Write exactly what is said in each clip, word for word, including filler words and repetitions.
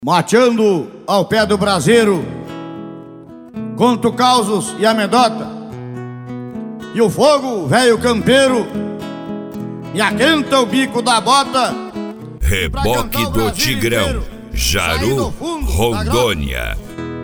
Mateando ao pé do braseiro, conto causos e amedota, e o fogo, velho campeiro, me aquenta o bico da bota. Reboque do Tigrão, inteiro, Jaru, Rondônia.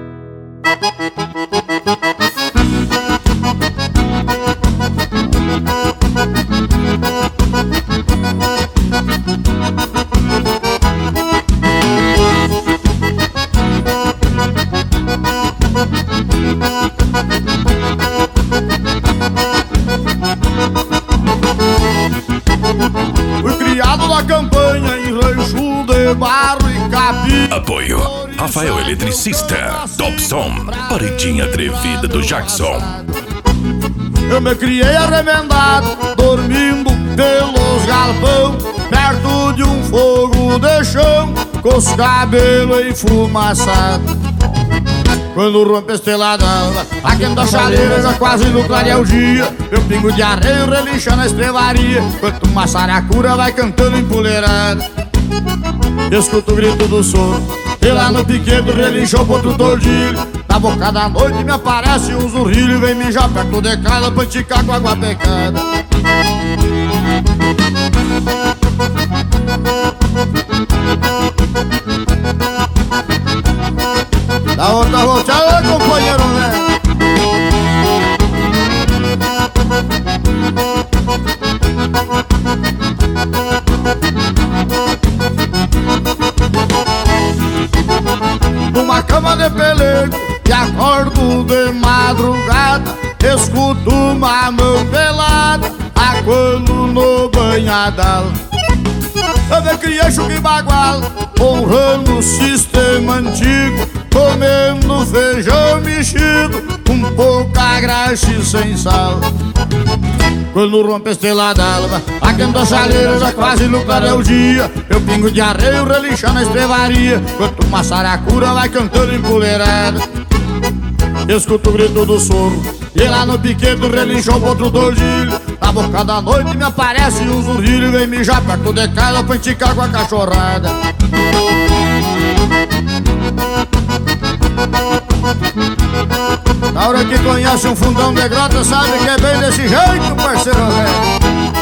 Fui criado na campanha em rancho de barro e capim. Apoio Rafael Eletricista, Top Som, paredinha atrevida do Jackson. Eu me criei arremendado, dormindo pelos galpão, perto de um fogo de chão, com os cabelos enfumaçados. Quando rompe a estrela d'alva, aquenta a chaleira, já quase no clarear o dia. Meu pingo de arreio relincha na estrevaria, enquanto uma saracura vai cantando empoleirada. Escuto o grito do sono, e lá no piquedo relincha o potro tordilho. Na boca da noite me aparece um zurrilho, vem mijar perto de casa pra enticar com água pecada. Da outra volteada, companheiro, né? Numa cama de pelego e acordo de madrugada, escuto uma mão pelada aguando no banhadal. Eu me criei chuca e bagual, honrando o sistema antigo, comendo feijão mexido, com pouca graxa e sem sal. Quando rompe a estrela d'alva, aquenta a chaleira, já quase no clarear o dia. Eu pingo de arreio, relincha na estrevaria, enquanto uma saracura vai cantando empoleirada. Escuto o grito do soro, e lá no piquedo relincha o potro tordilho. Na boca da noite me aparece um zurrilho, vem mijar perto de casa pra enticar com a cachorrada. Na hora que conhece um fundão de grota, sabe que é bem desse jeito, parceiro velho.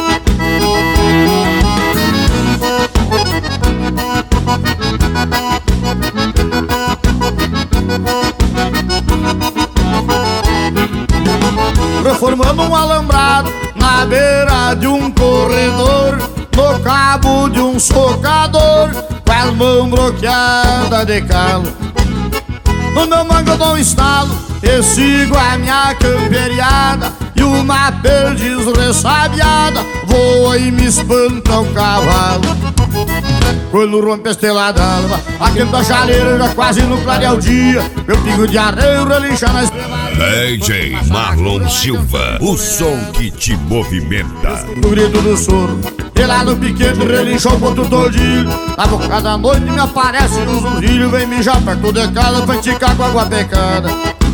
Reformando um alambrado na beira de um corredor, no cabo de um socador, com as mãos bloqueadas de calo. No meu mango eu dou um estalo e sigo a minha camperiada, e uma perdiz ressabiada voa e me espanta o cavalo. Quando rompe a estrela d'alva, aquenta a chaleira, já quase no clarear o dia. Meu pingo de arreio relincha na estrela. D J Marlon Silva, o som que te movimenta. O grito do soro, e lá no piquedo relincha o potro tordilho. Na boca da noite me aparece um zurrilho, vem mijar perto de casa pra enticar com água pecada.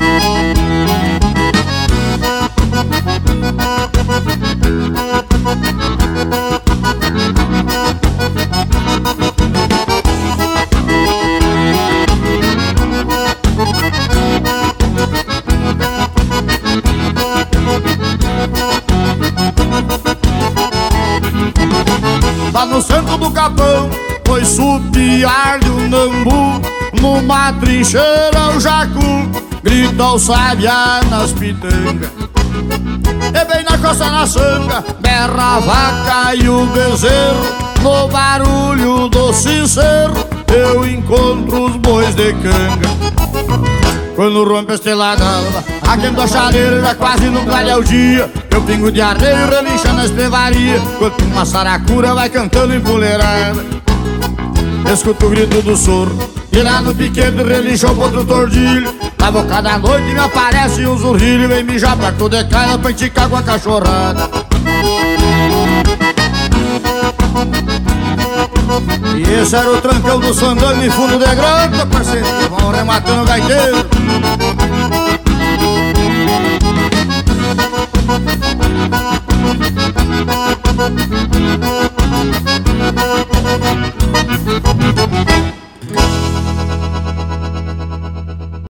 Lá no centro do capão, foi supiar-lhe o nambu, numa trincheira o jacu grita o sabiá nas pitangas. E bem na costa na sanga, berra a vaca e o bezerro, no barulho do sincero eu encontro os bois de canga. Quando rompe a estrela d'alva, aquenta a chaleira, já quase no clarear o dia. Eu pingo de arreio, relincha na estrevaria, enquanto uma saracura vai cantando empoleirada. Escuto o grito do soro, e lá no piquedo relincha o potro tordilho. Na boca da noite me aparece um zurrilho, vem mijar perto de casa pra enticar com a cachorrada. E esse era o trancão do sandango em fundo de grota, parceiro, vão rematando o gaiteiro. Thank you.